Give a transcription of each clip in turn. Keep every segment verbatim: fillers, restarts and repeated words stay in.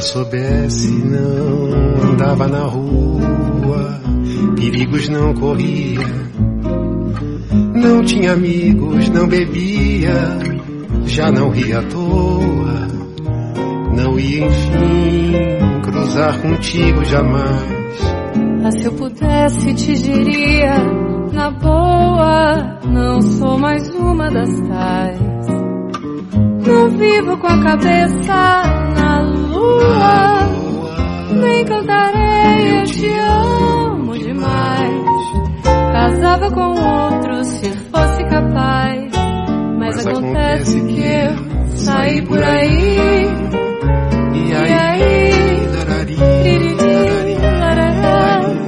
soubesse, não andava na rua, perigos não corria, não tinha amigos, não bebia, já não ria à toa, não ia enfim cruzar contigo jamais. Ah, se eu pudesse te diria, na boa, não sou mais uma das tais. Não vivo com a cabeça na lua, nem cantarei eu te amo demais. Casava com outro se fosse capaz, mas, mas acontece que eu saí por aí. E aí, e aí larari, larari, larari.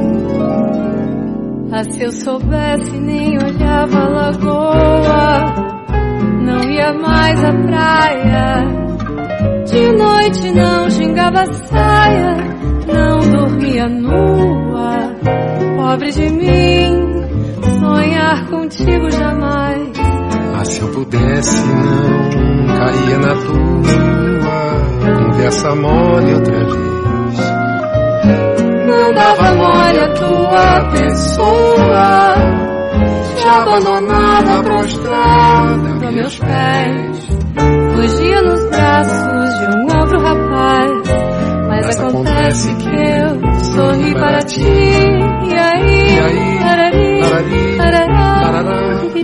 Ah, se eu soubesse nem olhava a lagoa, não ia mais à praia, de noite não gingava saia, não dormia nua. Pobre de mim, sonhar contigo jamais. Ah, se eu pudesse não caía na tua conversa mole outra vez, não dava mole a tua pessoa, te abandonava prostrada a meus pés, fugia nos braços de um outro rapaz. Mas, Mas acontece, acontece que eu sorri para ti. E aí, e aí larari, larari, larari, larari,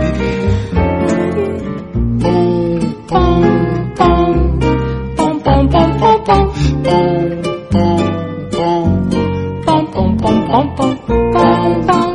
pom, pom, pom, pom, pom, pom, pom, pom, pom, pom, pom, pom, pom.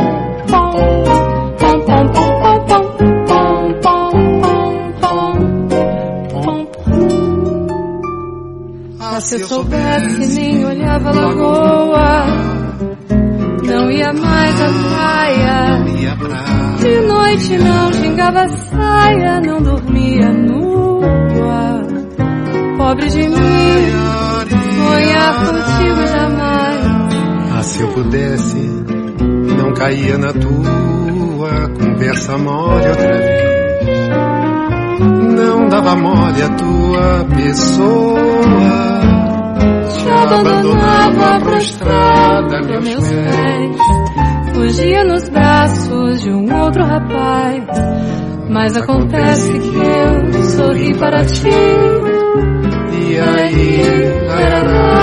Se eu soubesse nem olhava a lagoa, não ia mais à praia, de noite não gingava saia, não dormia nua. Pobre de mim, sonhar contigo jamais. Ah, se eu pudesse não caía na tua conversa mole outra vez, não dava mole a tua pessoa, te abandonava prostrada a meus pés, fugia nos braços de um outro rapaz. Mas acontece que eu sorri para ti. E aí, larará.